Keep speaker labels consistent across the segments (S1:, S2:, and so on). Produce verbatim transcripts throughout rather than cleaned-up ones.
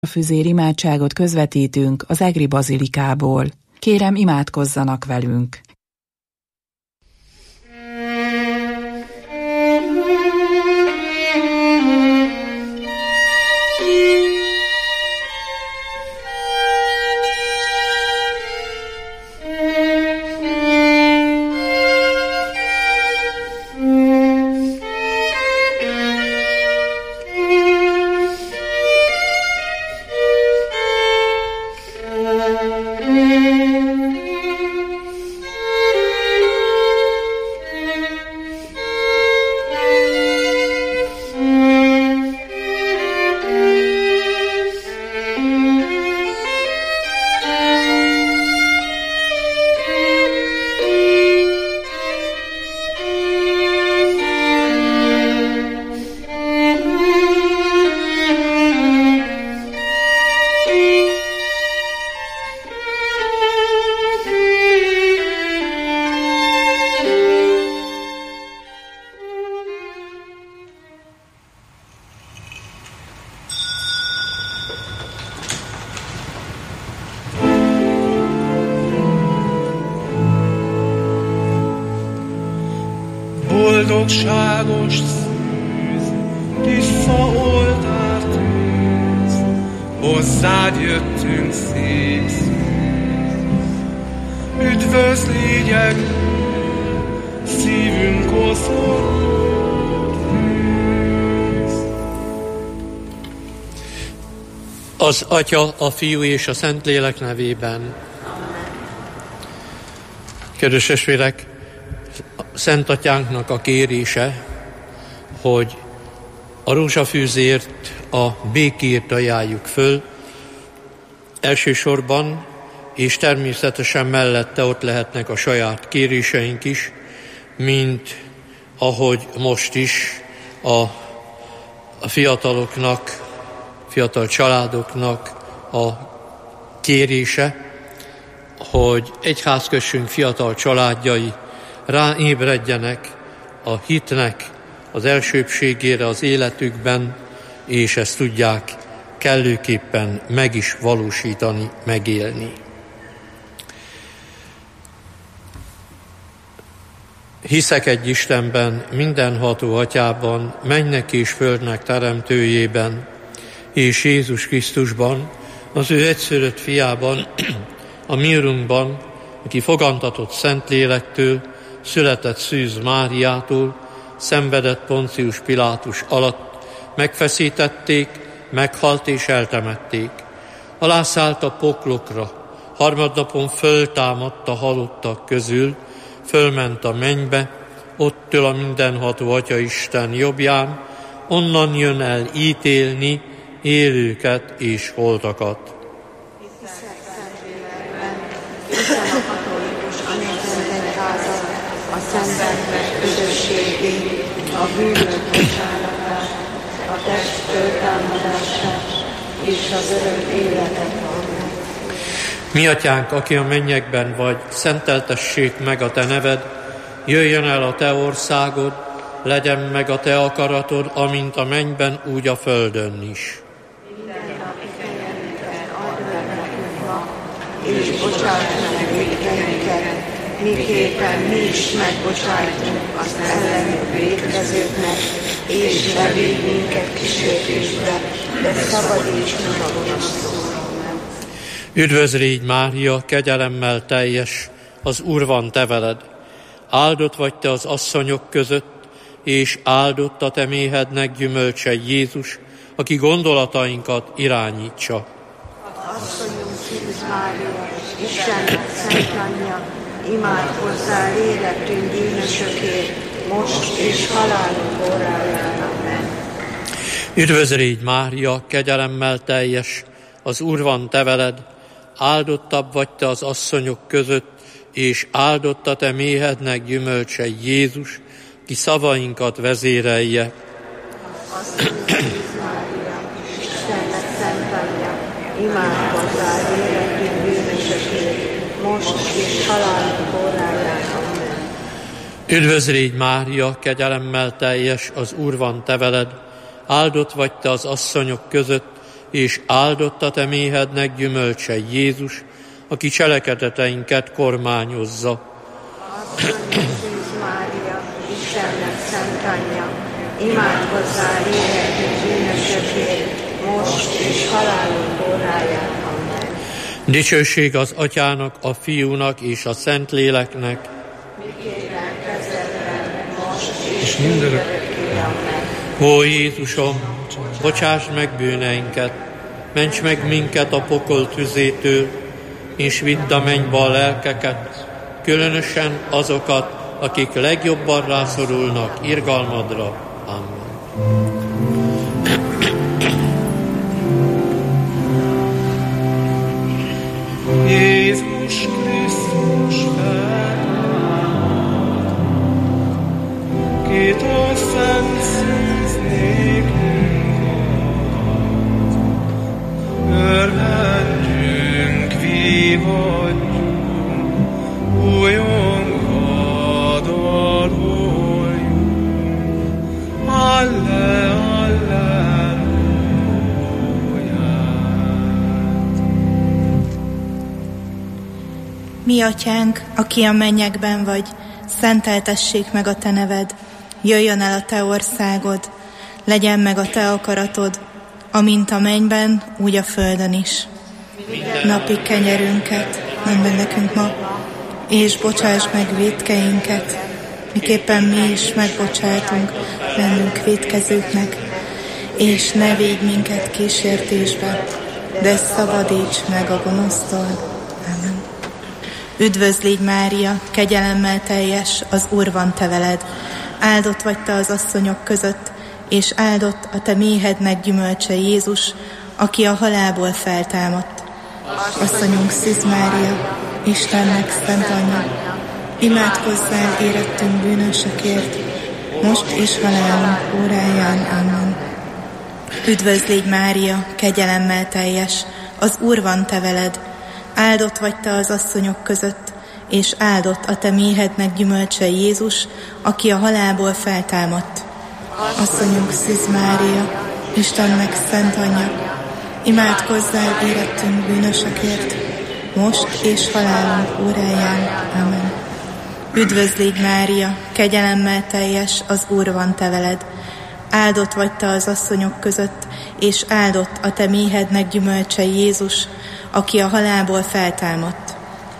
S1: Füzér imádságot közvetítünk az egri bazilikából. Kérem, imádkozzanak velünk!
S2: Boldogságos szűz, tiszta oltártűz, hozzád jöttünk szép szűz. Üdvözlégyek, szívünk oszlott bűz.
S3: Az Atya, a Fiú és a Szentlélek nevében. Kedves testvérek, Szent Atyánknak a kérése, hogy a rózsafűzért, a békét ajánljuk föl, elsősorban, és természetesen mellette ott lehetnek a saját kéréseink is, mint ahogy most is a, a fiataloknak, fiatal családoknak a kérése, hogy egyházközsünk fiatal családjai ráébredjenek a hitnek az elsőbbségére az életükben, és ezt tudják kellőképpen meg is valósítani, megélni. Hiszek egy Istenben, mindenható Atyában, mennek és földnek teremtőjében, és Jézus Krisztusban, az ő egyszülött fiában, a mi Urunkban, aki fogantatott Szentlélektől, született Szűz Máriától, szenvedett Poncius Pilátus alatt, megfeszítették, meghalt és eltemették. Alászállt a poklokra, harmadnapon föltámadt a halottak közül, fölment a mennybe, ott ül a mindenható Atya Isten jobbján, onnan jön el ítélni élőket és holtakat.
S4: A szenvednek közösségét, a bűnök bocsánatát, a test föltámadását és az örök életet. Amen.
S3: Mi Atyánk, aki a mennyekben vagy, szenteltessék meg a Te neved, jöjjön el a Te országod, legyen meg a Te akaratod, amint a mennyben, úgy a földön is.
S4: Minden napi kenyerünket add meg nekünk ma, és bocsáss meg vétkeinket, miképpen mi is megbocsájtunk az ellenünk vétkezőknek, és ne védj minket kísértésbe, de szabadíts meg a gonosztól.
S3: Üdvözlégy Mária, kegyelemmel teljes, az Úr van te veled. Áldott vagy te az asszonyok között, és áldott a te méhednek gyümölcse Jézus, aki gondolatainkat irányítsa.
S4: Asszonyunk Szűz Mária, Istennek szent anyja, imádkozzál életünk bűnösökért, most és halálunk óráján. Amen.
S3: Üdvözlégy Mária, kegyelemmel teljes, az Úr van te veled, áldottabb vagy te az asszonyok között, és áldott a te méhednek gyümölcse Jézus, ki szavainkat vezérelje.
S4: Asszonyunk Szűz Mária, Istennek szent anyja, imádkozzál életünk bűnösökért, most és halálunk óráján. Amen.
S3: Üdvözlégy Mária, kegyelemmel teljes, az Úr van te veled, áldott vagy te az asszonyok között, és áldott a te méhednek gyümölcse Jézus, aki cselekedeteinket kormányozza.
S4: Szűz Mária, Istennek szent anyja, imádkozzál érhetünk bűnösökért, most és halálunk óráján. Amen.
S3: Dicsőség az Atyának, a Fiúnak és a Szentléleknek,
S4: miképpen kezdetben, most
S2: És mindenek.
S3: Ó Jézusom, bocsáss meg bűneinket, ments meg minket a pokol tüzétől, és vidd a mennybe a lelkeket, különösen azokat, akik legjobban rászorulnak irgalmadra. Amen.
S2: Jézus Krisztus feltámad, kit a szent szűz nékünk ad. Örvendjünk, vívadjunk, újonkat adoljunk. Alle,
S5: Mi atyánk, aki a mennyekben vagy, szenteltessék meg a te neved, jöjjön el a te országod, legyen meg a te akaratod, amint a mennyben, úgy a földön is. Napi kenyerünket add meg nekünk ma, és bocsáss meg vétkeinket, miképpen mi is megbocsátunk bennünk vétkezőknek, és ne védj minket kísértésbe, de szabadíts meg a gonosztól. Amen. Üdvözlégy Mária, kegyelemmel teljes, az Úr van te veled. Áldott vagy te az asszonyok között, és áldott a te méhednek gyümölcse Jézus, aki a halálból feltámadt. Asszonyunk Szűz Mária, Istennek szent anyja, imádkozzál érettünk bűnösökért, most és halálunk óráján. Amen. Üdvözlégy Mária, kegyelemmel teljes, az Úr van te veled. Áldott vagy te az asszonyok között, és áldott a te méhednek gyümölcse Jézus, aki a halálból feltámadt. Asszonyunk Szűz Mária, Istennek szent anyja, imádkozzál érettünk bűnösökért, most és halálunk óráján. Amen. Üdvözlégy Mária, kegyelemmel teljes, az Úr van te veled. Áldott vagy te az asszonyok között, és áldott a te méhednek gyümölcse Jézus, aki a halálból feltámadt.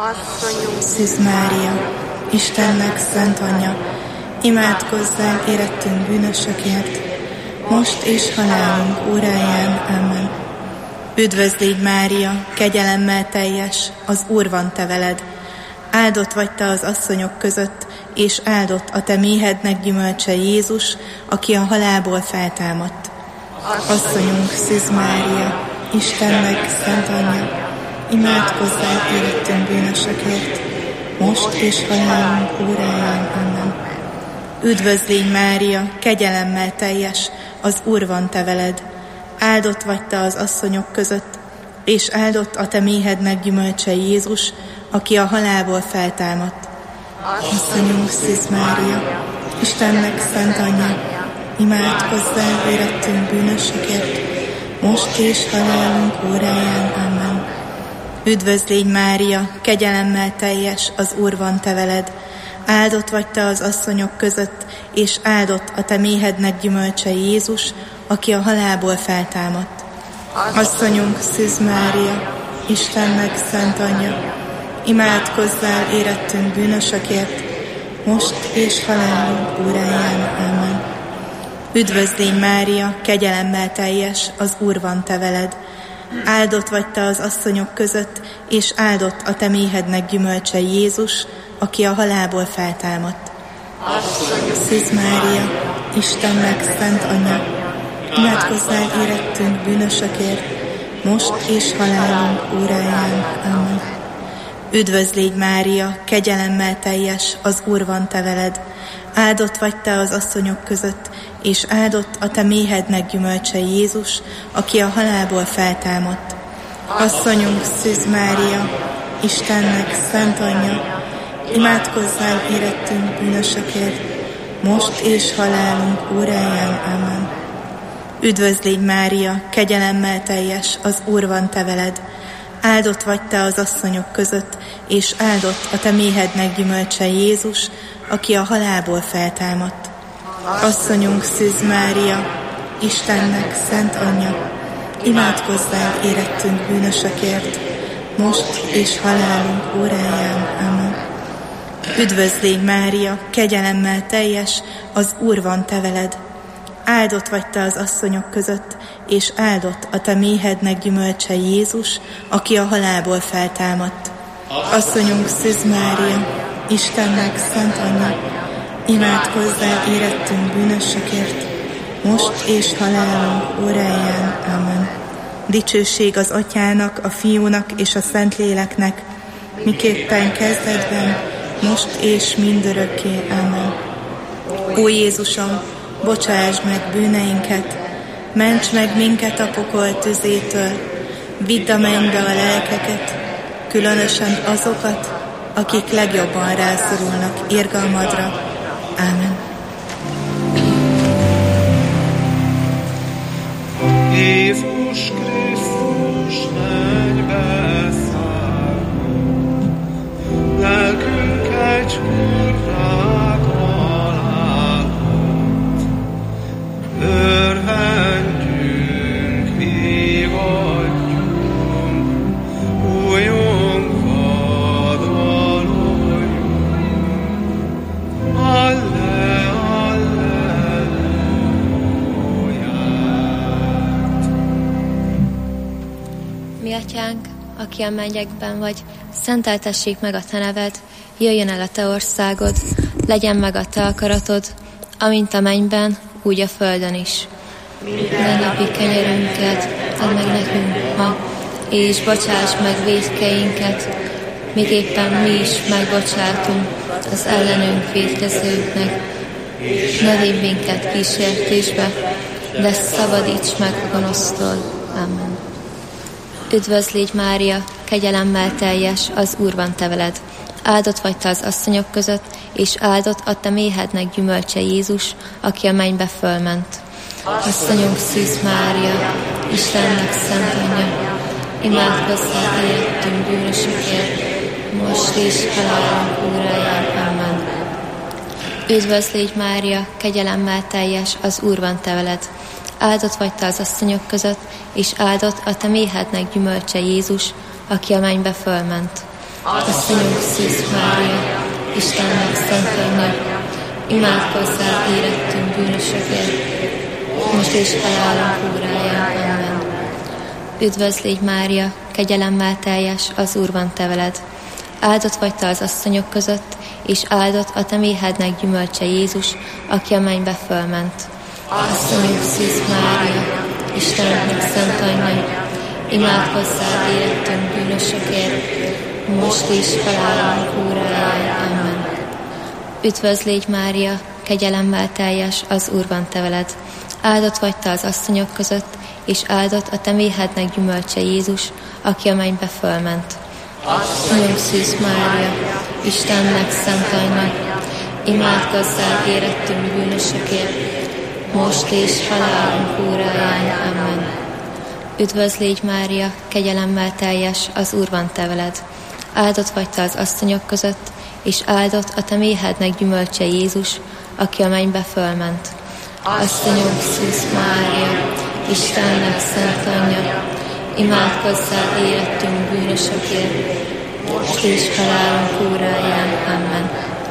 S5: Szűz Mária, Istennek szent anyja, imádkozzál érettünk bűnösökért, most és halálunk óráján. Amen. Üdvözlégy Mária, kegyelemmel teljes, az Úr van te veled. Áldott vagy te az asszonyok között, és áldott a te méhednek gyümölcse Jézus, aki a halálból feltámadt. Asszonyunk Szűz Mária, Istennek szent anyja, imádkozzál érettünk bűnösökért, most és halálunk óráján. Amen. Üdvözlégy Mária, kegyelemmel teljes, az Úr van te veled. Áldott vagy te az asszonyok között, és áldott a te méhednek gyümölcse Jézus, aki a halálból feltámadt. Asszonyunk Szűz Mária, Istennek szent anyja, imádkozzál érettünk bűnösökért, most és halálunk óráján. Amen. Üdvözlégy Mária, kegyelemmel teljes, az Úr van te veled. Áldott vagy te az asszonyok között, és áldott a te méhednek gyümölcse Jézus, aki a halálból feltámadt. Asszonyunk Szűz Mária, Istennek szent anyja, imádkozzál érettünk bűnösökért, most és halálunk óráján. Amen. Üdvözlégy Mária, kegyelemmel teljes, az Úr van te veled. Áldott vagy te az asszonyok között, és áldott a te méhednek gyümölcse Jézus, aki a halálból feltámadt. Szűz Mária, Istennek szent anyja, imádkozzál érettünk bűnösökért, most és halálunk óráján. Amen. Üdvözlégy Mária, kegyelemmel teljes, az Úr van te veled. Áldott vagy te az asszonyok között, és áldott a te méhednek gyümölcse Jézus, aki a halálból feltámadt. Asszonyunk Szűz Mária, Istennek szent anyja, imádkozzál érettünk bűnösökért, most és halálunk óráján. Amen. Üdvözl légy Mária, kegyelemmel teljes, az Úr van te veled. Áldott vagy te az asszonyok között, és áldott a te méhednek gyümölcse Jézus, aki a halálból feltámadt. Asszonyunk Szűz Mária, Istennek szent anyja, imádkozzál érettünk bűnösökért, most és halálunk óráján. Amen. Üdvözl légy Mária, kegyelemmel teljes, az Úr van te veled. Áldott vagy te az asszonyok között, és áldott a te méhednek gyümölcse Jézus, aki a halálból feltámadt. Asszonyunk Szűz Mária, Istennek szent anyja, imádkozzál érettünk bűnösökért, most és halálunk óráján. Amen. Dicsőség az Atyának, a Fiúnak és a Szentléleknek, miképpen kezdetben, most és mindörökké. Amen. Ó Jézusom, bocsáss meg bűneinket, ments meg minket a pokol tüzétől, vidd a mennybe a lelkeket, különösen azokat, akik legjobban rászorulnak irgalmadra. Ámen.
S2: Jézus Krisztus mennybe szállott, lelkünk egy kurrákban látott, örvendjünk, hívatjunk, újjunk vadaloljunk, alle, alleluját.
S6: Mi atyánk, aki a mennyekben vagy, szenteltessék meg a te neved, jöjjön el a te országod, legyen meg a te akaratod, amint a mennyben, úgy a földön is. Minden napi kenyerünket add meg nekünk ma, és bocsáss meg vétkeinket, miképpen mi is megbocsátunk az ellenünk vétkezőknek. Ne vigy minket kísértésbe, de szabadíts meg a gonosztól. Amen. Üdvözl légy Mária, kegyelemmel teljes, az Úr van te veled. Áldott vagy te az asszonyok között, és áldott a te méhednek gyümölcse Jézus, aki a mennybe fölment. Asszonyunk Szűz Mária, Istennek szent anyja, imádkozzál érettünk bűnösökért, most és halálunk óráján. Amen. Üdvözl légy Mária, kegyelemmel teljes, az Úr van te veled. Áldott vagy te az asszonyok között, és áldott a te méhednek gyümölcse Jézus, aki a mennybe fölment. Asszonyunk Szűz Mária, Istennek szent anyja, imádkozzál érettünk bűnösökért, most és halálunk óráján. Amen. Üdvözl légy Mária, kegyelemmel teljes, az Úr van te veled. Áldott vagy te az asszonyok között, és áldott a te méhednek gyümölcse Jézus, aki a mennybe fölment. Asszonyunk Szűz Mária, Istennek szent anyja, imádkozzál érettünk bűnösökért, most is halálunk óráján. Amen. Üdvözl légy Mária, kegyelemmel teljes, az Úr van te veled. Áldott vagy te az asszonyok között, és áldott a te méhednek gyümölcse Jézus, aki a mennybe fölment. Asszonyunk Szűz Mária, Istennek szent anyja, imádkozzál érettünk bűnösökért, most és halálunk óráján. Amen. Üdvözl légy Mária, kegyelemmel teljes, az Úr van te veled. Áldott vagy te az asszonyok között, és áldott a te méhednek gyümölcse Jézus, aki a mennybe fölment. Asszonyunk Szűz Mária, Istennek szent anyja, imádkozzál érettünk bűnösökért, most és halálunk óráján. Amen.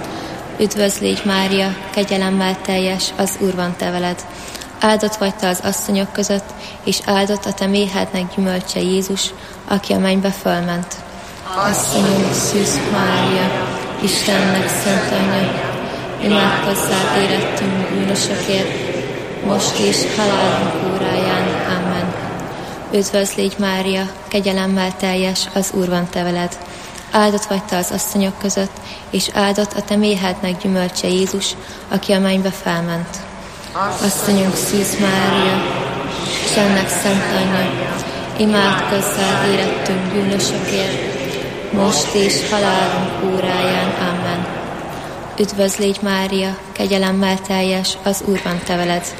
S6: Üdvözl légy Mária, kegyelemmel teljes, az Úr van te veled. Áldott vagy te az asszonyok között, és áldott a te méhednek gyümölcse Jézus, aki a mennybe fölment. Asszonyunk Szűz Mária, Istennek szent anyja, imádkozzál érettünk bűnösökért, most és halálunk óráján. Amen. Üdvözl légy Mária, kegyelemmel teljes, az Úr van te veled. Áldott vagy te az asszonyok között, és áldott a te méhednek gyümölcse Jézus, aki a mennybe felment. Asszonyunk Szűz Mária, Istennek szent anyja, imádkozzál érettünk bűnösökért, most és halálunk óráján. Amen. Üdvözl légy Mária, kegyelemmel teljes, az Úr van te veled.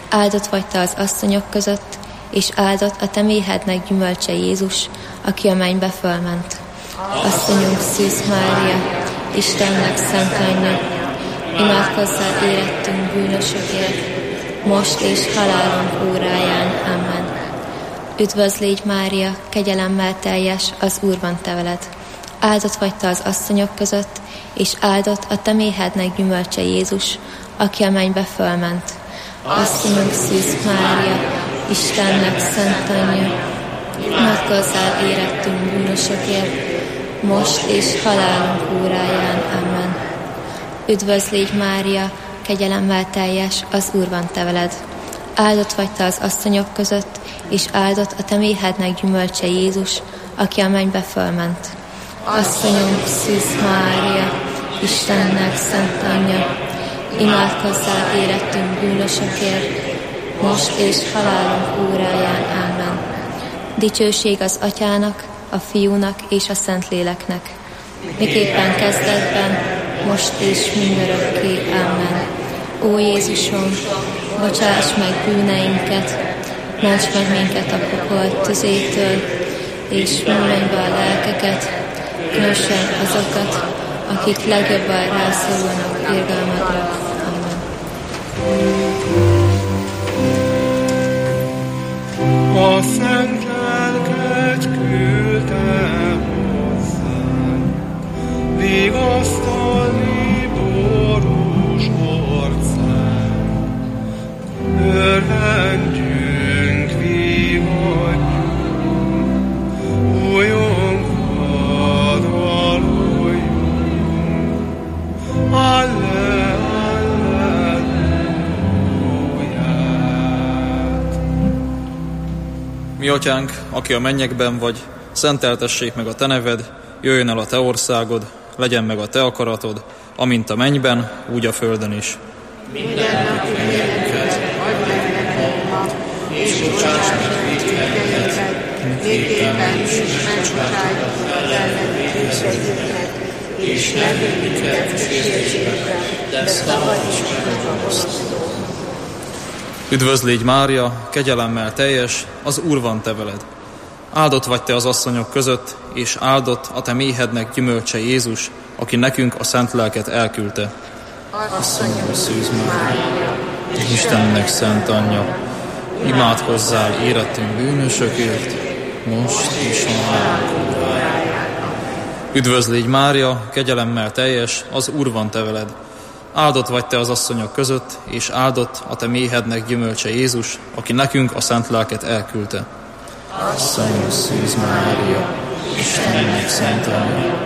S6: Áldott vagy te az asszonyok között, és áldott a te méhednek gyümölcse Jézus, aki a mennybe fölment. Asszonyunk Szűz Mária, Istennek szent anyja, imádkozzál érettünk bűnösökért, most és halálunk óráján. Amen. Üdvözl légy Mária, kegyelemmel teljes, az Úr van te veled. Áldott vagy te az asszonyok között, és áldott a te méhednek gyümölcse Jézus, aki a mennybe fölment. Asszonyunk Szűz Mária, Istennek szent anyja, imádkozzál érettünk bűnösökért, most és halálunk óráján. Amen. Üdvözl légy Mária, kegyelemmel teljes, az Úr van te veled. Áldott vagy te az asszonyok között, és áldott a te méhednek gyümölcse Jézus, aki a mennybe fölment. Asszonyunk Szűz Mária, Istennek szent anyja, imádkozzál érettünk bűnösökért, most és halálunk óráján. Amen. Dicsőség az Atyának, a Fiúnak és a Szentléleknek, miképpen kezdetben, most és mindörökké. Amen. Ó Jézusom, bocsáss meg bűneinket, ments meg minket a pokol tüzétől, és menj be a lelkeket, különösen azokat, akik legjobban rászorulnak irgalmadra. Amen.
S2: A szent lelket küldte hozzánk, vigasztalni borús orcán. Örvendjünk, vívadjunk, újjunk vad valójunk. Alle, alleluját.
S7: Mi atyánk, aki a mennyekben vagy, szenteltessék meg a te neved, jöjjön el a te országod, legyen meg a te akaratod, amint a mennyben, úgy a földön is.
S4: Mindennapi véleményünket add meg nekünk ma, és bocsáss meg vétkeinket, miképpen mi is megbocsájtunk az ellenünk vétkeinket, és ne vigy minket kísértésbe, de szabadíts meg a gonosztól.
S7: Üdvözl légy Mária, kegyelemmel teljes, az Úr van te veled. Áldott vagy te az asszonyok között, és áldott a te méhednek gyümölcse Jézus, aki nekünk a szent lelket elküldte. Asszonyom Szűz Mária, Istennek szent anyja, imádkozzál érettünk bűnösökért, most és a halálunk óráján. Üdvözl légy Mária, kegyelemmel teljes, az Úr van te veled. Áldott vagy te az asszonyok között, és áldott a te méhednek gyümölcse Jézus, aki nekünk a szent lelket elküldte. Asszonyom Szűz Mária, Istennek szent anyja,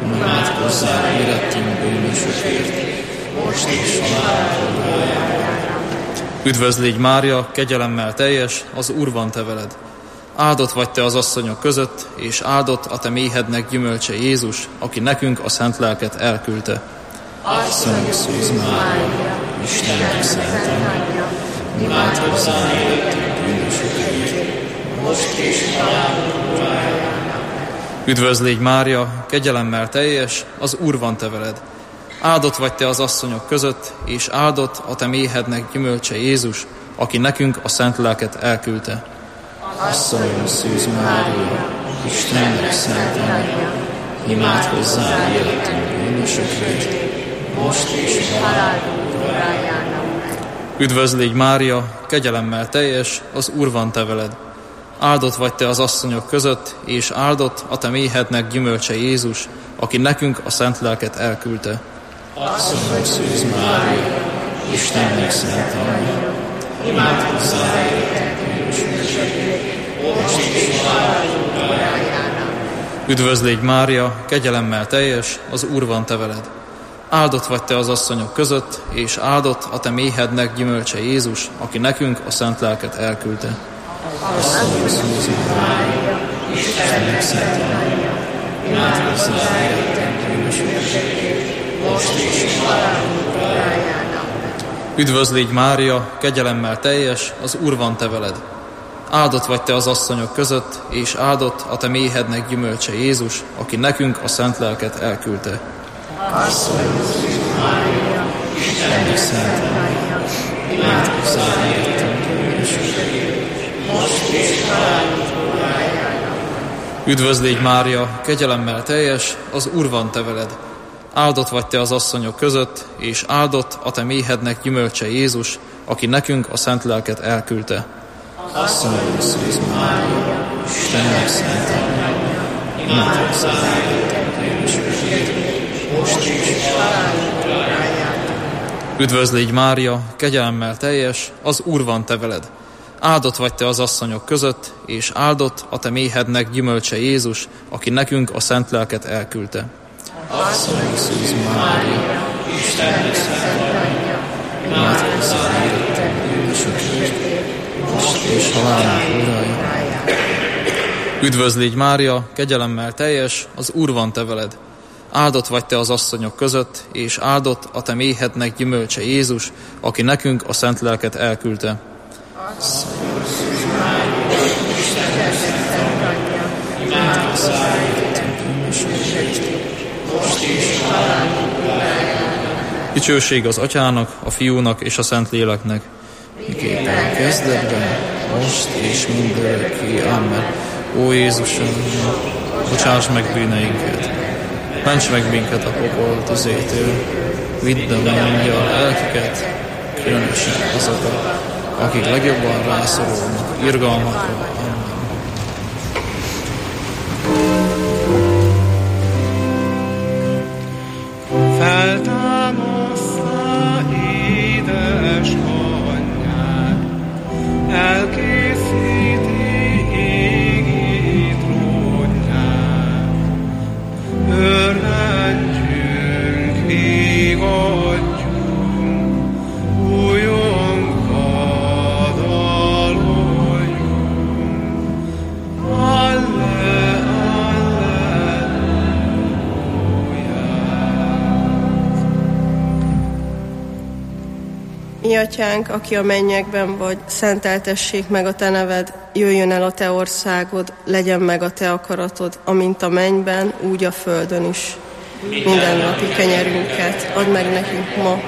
S7: imádkozzál érettünk bűnösökért, most is halálunk óráján. Üdvözl légy Mária, kegyelemmel teljes, az Úr van te veled. Áldott vagy te az asszonyok között, és áldott a te méhednek gyümölcse Jézus, aki nekünk a szent lelket elküldte. Asszonyom Szűz Mária, Istennek szent anyja, imádkozzál érettünk bűnösökért, most és halálunk óráján. Üdvözl légy Mária, kegyelemmel teljes, az Úr van te veled. Áldott vagy te az asszonyok között, és áldott a te méhednek gyümölcse Jézus, aki nekünk a szent lelket elküldte. Asszonyom Szűz Mária, Istennek szent anyja, imádkozzál érettünk bűnösökért, most és halálunk óráján. Üdvözl légy Mária, kegyelemmel teljes, az Úr van te veled. Áldott vagy te az asszonyok között, és áldott a te méhednek gyümölcse Jézus, aki nekünk a szent lelket elküldte. Asszonyom Szűz Mária, Istennek szent anyja, imádkozzál érettünk bűnösökért, most és halálunk óráján. Üdvözl légy Mária, kegyelemmel teljes, az Úr van te veled. Áldott vagy te az asszonyok között, és áldott a te méhednek gyümölcse Jézus, aki nekünk a szent lelket elküldte. Asszonyom Szűz Mária, Istennek szent anyja, imádkozzál érettünk bűnösökért, most és halálunk óráján. Üdvözl légy Mária, kegyelemmel teljes, az Úr van te veled. Áldott vagy te az asszonyok között, és áldott a te méhednek gyümölcse Jézus, aki nekünk a szent lelket elküldte. Asszonyom Szűz Mária, Istennek szent anyja, imádkozzál érettünk Üdvözl légy Mária, kegyelemmel teljes, az Úr van te veled. Áldott vagy te az asszonyok között, és áldott a te méhednek gyümölcse Jézus, aki nekünk a szent lelket elküldte. Asszonyok Szűz Mária, Istennek szent anyja, imádkozzál most is halálunk óráján. Üdvözl légy Mária, kegyelemmel teljes, az Úr van te veled. Áldott vagy te az asszonyok között, és áldott a te méhednek gyümölcse Jézus, aki nekünk a szent lelket elküldte. Asszonyok Szűz Mária, Istennek szent anyja, imádkozzál értünk bűnösökért, most és halálunk óráján. Üdvözl légy Mária, kegyelemmel teljes, az Úr van te veled. Áldott vagy te az asszonyok között, és áldott a te méhednek gyümölcse Jézus, aki nekünk a szent lelket elküldte. Asszonyok Szűz Mária, Istennek szent anyja, imádkozzál értünk bűnösökért, most és halálunk óráján. Dicsőség az Atyának, a Fiúnak és a Szentléleknek, miképpen kezdetben, most és mindörökké. Amen. Ó Jézusom, bocsáss meg bűneinket, ments meg minket a pokol tüzétől, vidd a mennybe a lelkeket, különösen azokat, akik legjobban rászorulnak irgalmadra. Amen.
S2: Feltámasztá édes anyját, elkészíti égi trónját. Örvendjünk, még adjunk, újonka daloljunk. Alle,
S8: Mi atyánk, aki a mennyekben vagy, szenteltessék meg a te neved, jöjjön el a te országod, legyen meg a te akaratod, amint a mennyben, úgy a földön is. Mindennapi kenyerünket add meg nekünk ma,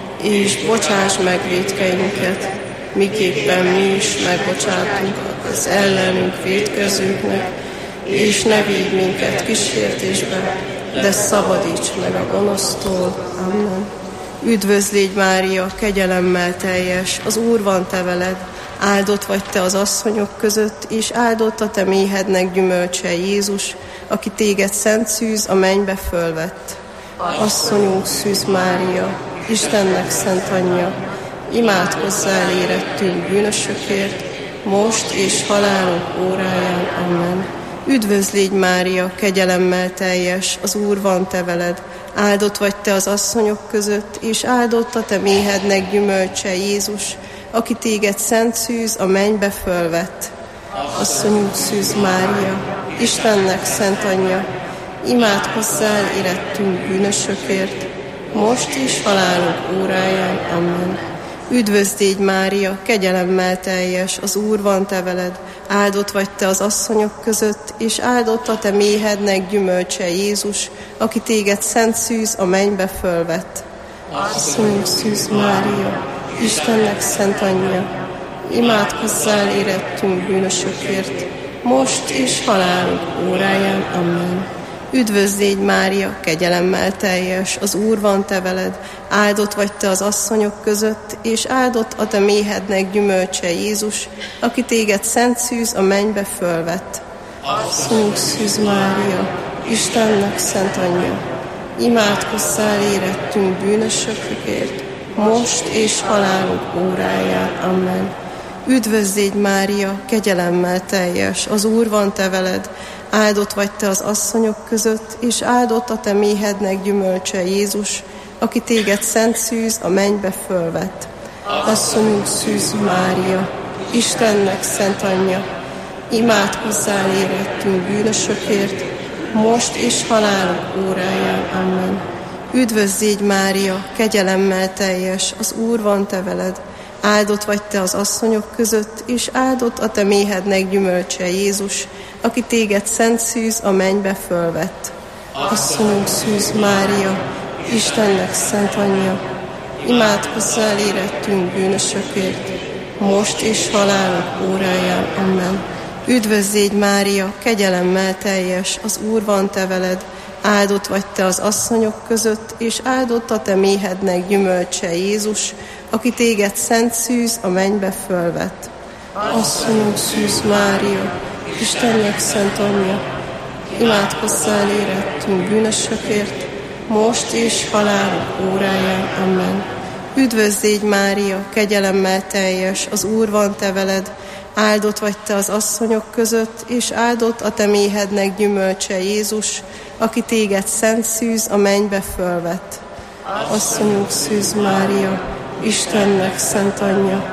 S8: és bocsáss meg vétkeinket, miképpen mi is megbocsátunk az ellenünk vétkezőknek, és ne védj minket kísértésbe, de szabadíts meg a gonosztól. Amen. Üdvözl légy Mária, kegyelemmel teljes, az Úr van te veled, áldott vagy te az asszonyok között, és áldott a te méhednek gyümölcse Jézus, aki téged szent szűz a mennybe fölvett. Asszonyunk Szűz Mária, Istennek szent anyja, imádkozzál érettünk bűnösökért, most és halálunk óráján. Amen. Üdvözl légy Mária, kegyelemmel teljes, az Úr van te veled, áldott vagy te az asszonyok között, és áldott a te méhednek gyümölcse Jézus, aki téged szent szűz a mennybe fölvett. Asszonyunk Szűz Mária, Istennek szent anyja, imádkozzál érettünk bűnösökért, most is halálunk óráján. Amen. Üdvözl légy Mária, kegyelemmel teljes, az Úr van te veled, áldott vagy te az asszonyok között, és áldott a te méhednek gyümölcse Jézus, aki téged szent szűz a mennybe fölvett. Asszonyunk Szűz Mária, Istennek szent anyja, imádkozzál érettünk bűnösökért, most és halálunk óráján. Amen. Üdvözl légy Mária, kegyelemmel teljes, az Úr van te veled, áldott vagy te az asszonyok között, és áldott a te méhednek gyümölcse Jézus, aki téged szent szűz a mennybe fölvett. Asszonyunk Szűz Mária, Istennek szent anyja, imádkozzál érettünk bűnösökért, most és halálunk óráján. Amen. Üdvözl légy Mária, kegyelemmel teljes, az Úr van te veled, áldott vagy te az asszonyok között, és áldott a te méhednek gyümölcse Jézus, aki téged szent szűz a mennybe fölvett. Asszonyunk Szűz Mária, Istennek szent anyja, imádkozzál érettünk bűnösökért, most és halálunk óráján. Amen. Üdvözl légy Mária, kegyelemmel teljes, az Úr van te veled, áldott vagy te az asszonyok között, és áldott a te méhednek gyümölcse Jézus, aki téged szent szűz a mennybe fölvett. Asszonyunk Szűz Mária, Istennek szent anyja, imádkozzál érettünk bűnösökért, most és halálunk óráján. Amen. Üdvözz légy, Mária, kegyelemmel teljes, az Úr van te veled, áldott vagy te az asszonyok között, és áldott a te méhednek gyümölcse Jézus, aki téged szent szűz a mennybe fölvett. Asszonyunk szűz Mária, Istennek szent anyja, imádkozzál érettünk bűnösökért, most és halálunk óráján. Amen. Üdvözz légy, Mária, kegyelemmel teljes, az Úr van te veled, áldott vagy te az asszonyok között, és áldott a te méhednek gyümölcse Jézus, aki téged szent szűz a mennybe fölvett. Asszonyunk szűz Mária, Istennek szent anyja,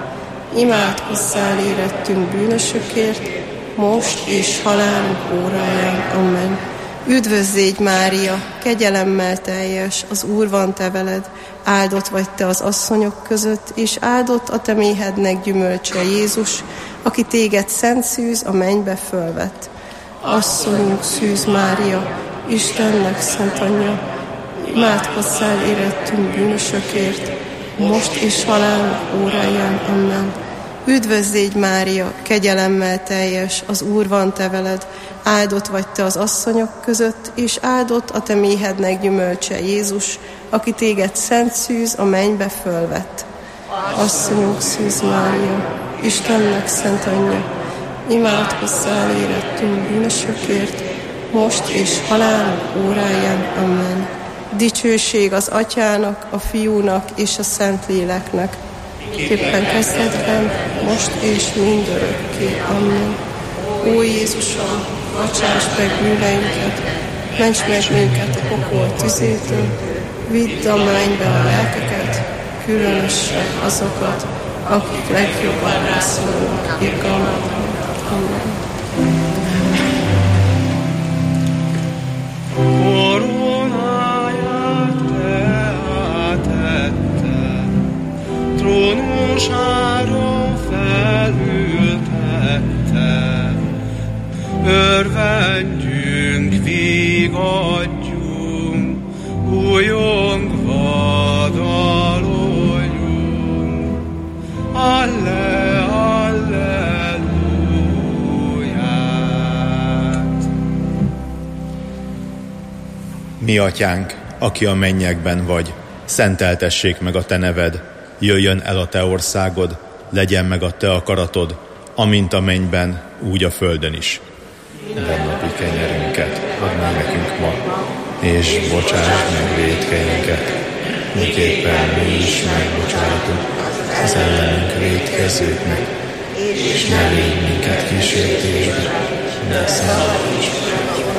S8: imádkozzál érettünk bűnösökért, most és halálunk óráján. Amen. Üdvözz légy, Mária, kegyelemmel teljes, az Úr van te veled, áldott vagy te az asszonyok között, és áldott a te méhednek gyümölcse Jézus, aki téged szent szűz a mennybe fölvett. Asszonyunk szűz Mária, Istennek szent anyja, imádkozzál érettünk bűnösökért, most és halálunk óráján. Amen. Üdvözz légy, Mária, kegyelemmel teljes, az Úr van te veled, áldott vagy te az asszonyok között, és áldott a te méhednek gyümölcse Jézus, aki téged szent szűz a mennybe fölvett. Asszonyunk szűz Mária, Istennek szent anyja, imádkozzál érettünk bűnösökért, most és halálunk óráján. Amen. Dicsőség az Atyának, a Fiúnak és a Szentléleknek, képpen kezdetben, most és mindörökké. Amen. Ó Jézusom, bocsáss meg bűneinket, ments meg minket a pokol tüzétől, vidd a mennybe a lelkeket, különösen azokat, akik legjobban rászorulnak irgalmadra. Amen.
S2: Koronáját te átette, trónusára felültette, örvendjünk, vigadjunk, újongva daloljunk. Alle, alleluját.
S9: Mi atyánk, aki a mennyekben vagy, szenteltessék meg a te neved, jöjjön el a te országod, legyen meg a te akaratod, amint a mennyben, úgy a földön is. Mindennapi kenyerünket add meg nekünk ma, és bocsásd meg vétkeinket, miképpen mi is megbocsátunk az ellenünk vétkezőknek, és ne védj minket kísértésbe, de szabadíts meg.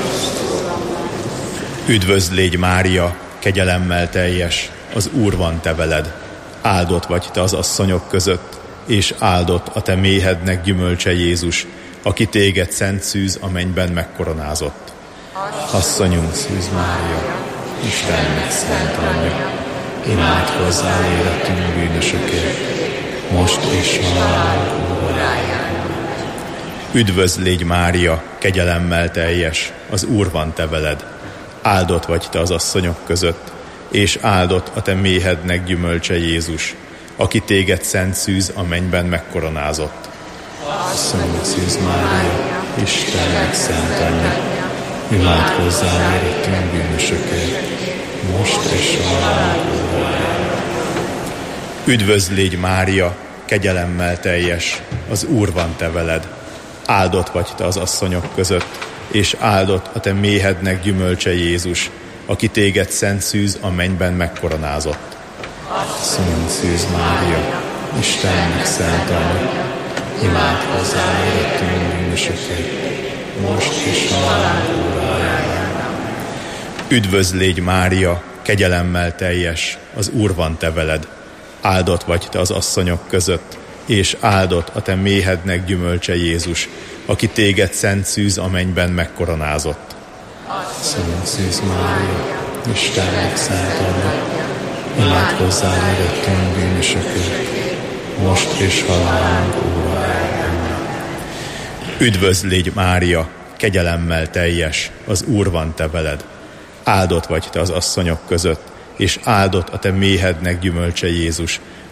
S9: Üdvözl légy, Mária, kegyelemmel teljes, az Úr van te veled, áldott vagy te az asszonyok között, és áldott a te méhednek gyümölcse Jézus, aki téged szent szűz a mennyben megkoronázott. Asszonyunk szűz Mária, Istennek szent anyja, imádkozzál érettünk bűnösökért, most és halálunk óráján. Üdvözl légy, Mária, kegyelemmel teljes, az Úr van te veled, áldott vagy te az asszonyok között, és áldott a te méhednek gyümölcse Jézus, aki téged szent szűz a mennyben megkoronázott. Asszonyunk szűz Mária, Istennek szent anyja, imádkozzál érettünk bűnösökért, most és halálunk óráján. Üdvözl légy, Mária, kegyelemmel teljes, az Úr van te veled, áldott vagy te az asszonyok között, és áldott a te méhednek gyümölcse Jézus, aki téged szent szűz a mennyben megkoronázott. Asszonyunk szűz Mária, Istennek szent anyja, imádkozzál érettünk bűnösökért, most és halálunk óráján. Üdvözl légy, Mária, kegyelemmel teljes, az Úr van te veled, áldott vagy te az asszonyok között, és áldott a te méhednek gyümölcse Jézus, aki téged szent szűz a mennyben megkoronázott. Asszonyunk szűz Mária, Istennek szent anyja, imádkozzál érettünk bűnösökért, most és halálunk óráján. Üdvözl légy, Mária, kegyelemmel teljes, az Úr van te veled, áldott vagy te az asszonyok között, és áldott a te méhednek gyümölcse Jézus,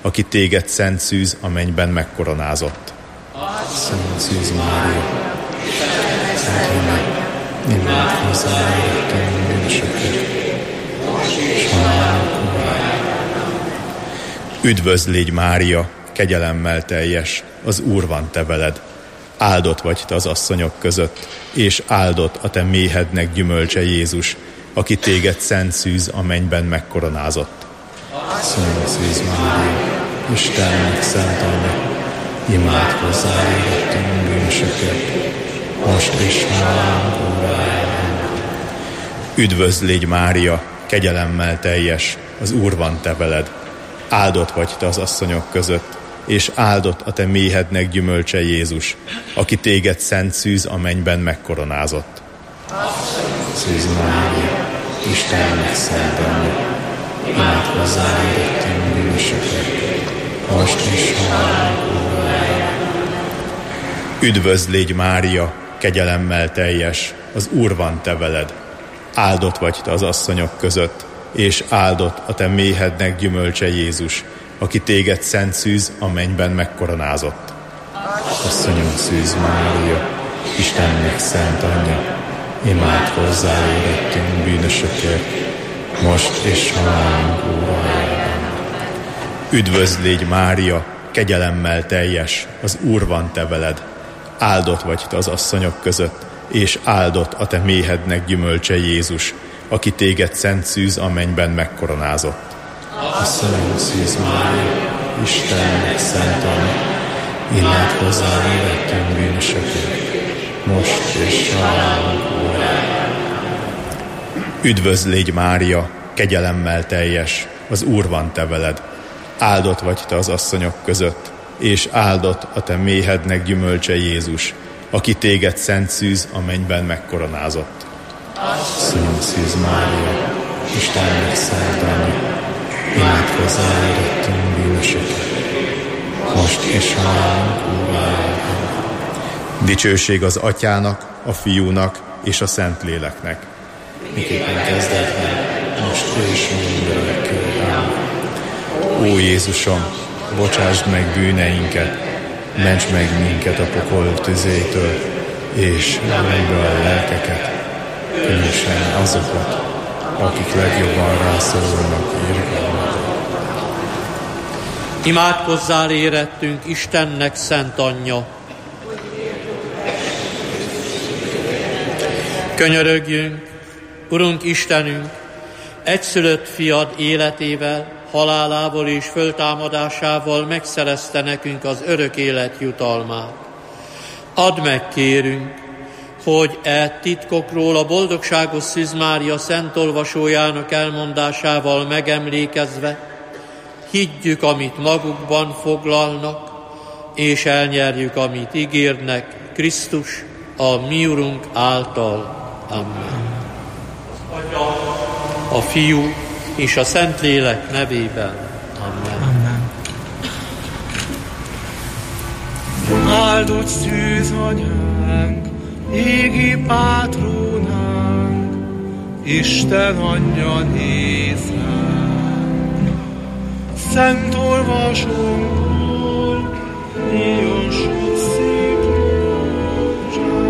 S9: aki téged szent szűz a mennyben megkoronázott. Szent szűz Mária, Szent Anna, imádkozz értünk bűnösökért, és halálunk órájában. Üdvözl légy Mária, kegyelemmel teljes, az Úr van te veled. Áldott vagy te az asszonyok között, és áldott a te méhednek gyümölcse Jézus, aki téged szent szűz a mennyben megkoronázott. Szent szűz Mária, Istennek szent Anna, imádkozzál érettünk bűnösökért, most is halálunk órájában. Üdvözl légy Mária, kegyelemmel teljes, az Úr van te veled. Áldott vagy te az asszonyok között, és áldott a te méhednek gyümölcse Jézus, aki téged szent szűz a mennyben megkoronázott. Szűz Mária, Istennek szent Anna, imádkozzál érettünk bűnösökért, most is halálunk órájában. Üdvözl légy Mária, kegyelemmel teljes, az Úr van te veled. Áldott vagy te az asszonyok között, és áldott a te méhednek gyümölcse Jézus, aki téged szent szűz a mennyben megkoronázott. Asszonyom szűz Mária, Istennek szent Anyja, imádkozzál érettünk bűnösökért, most és halálunk órájában. Üdvözl légy Mária, kegyelemmel teljes, az Úr van te veled. Áldott vagy te az asszonyok között, és áldott a te méhednek gyümölcse Jézus, aki téged szent szűz a mennyben megkoronázott. Asszonyom szűz Mária, Istennek szent Anna, imádkozzál érettünk bűnösökért, most és halálunk órájában. Üdvözl légy Mária, kegyelemmel teljes, az Úr van te veled. Áldott vagy te az asszonyok között, és áldott a te méhednek gyümölcse Jézus, aki téged szent szűz a mennyben megkoronázott. Asszonyom szűz Mária, Istennek szent Anna, imádkozzál érettünk bűnösökért, most és halálunk órájában. Dicsőség az Atyának, a Fiúnak és a Szentléleknek. Miképpen kezdetben, most és mindörökkön. Ó Jézusom, bocsásd meg bűneinket, ments meg minket a pokol tüzétől, és menj be a lelkeket, különösen azokat, akik legjobban rászorulnak irgalmadra.
S3: Imádkozzál érettünk Istennek szent Anyja. Könyörögjünk, Urunk Istenünk, egyszülött fiad életével, halálával és föltámadásával megszerezte nekünk az örök élet jutalmát. Add meg, kérünk, hogy e titkokról a boldogságos Szűz Mária szent olvasójának elmondásával megemlékezve, higgyük, amit magukban foglalnak, és elnyerjük, amit ígérnek Krisztus, a mi Urunk által. Amen. A Fiú és a Szentlélek nevében. Amen.
S2: Amen. Áldott szűz anyánk, égi pátrónánk, Isten anyja néz ránk. Szent olvasónkból, írjon sok szép rózsát.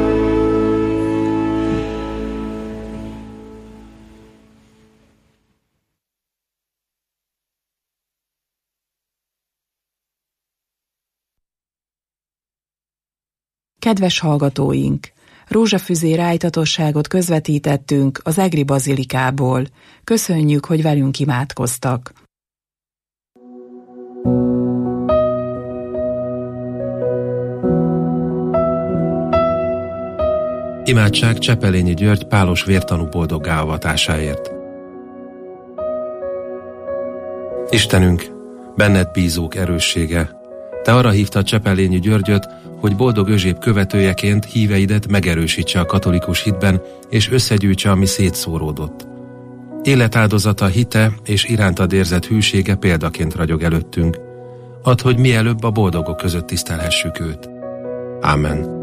S1: Kedves hallgatóink! Rózsafüzé rájtatosságot közvetítettünk az Egri Bazilikából. Köszönjük, hogy velünk imádkoztak.
S10: Imádság Csepelényi György pálos vértanú boldoggá avatásáért. Istenünk, benned bízók erőssége, te arra hívtad Csepelényi Györgyöt, hogy boldog Özséb követőjeként híveidet megerősítse a katolikus hitben, és összegyűjtse, ami szétszóródott. Életáldozata, hite és irántad érzett hűsége példaként ragyog előttünk. Add, hogy mielőbb a boldogok között tisztelhessük őt. Ámen.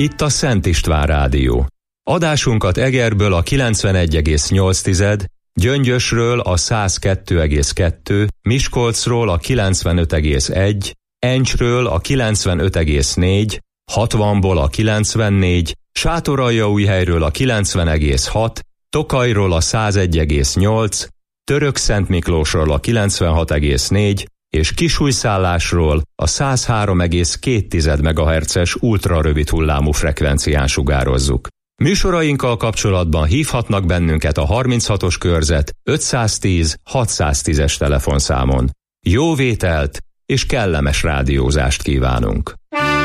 S11: Itt a Szent István Rádió. Adásunkat Egerből a kilencvenegy egész nyolc, Gyöngyösről a száz kettő egész kettő, Miskolcról a kilencvenöt egész egy, Encsről a kilencvenöt egész négy, hatvanból a kilencvennégy, Sátoraljaújhelyről a kilencven egész hat, Tokajról a száz egy egész nyolc, Törökszentmiklósról a kilencvenhat egész négy, és Kisújszállásról a száz három egész két megahertzes ultrarövid hullámú frekvencián sugározzuk. Műsorainkkal kapcsolatban hívhatnak bennünket a harminchatos körzet ötszáztíz hatszáztízes telefonszámon. Jó vételt és kellemes rádiózást kívánunk!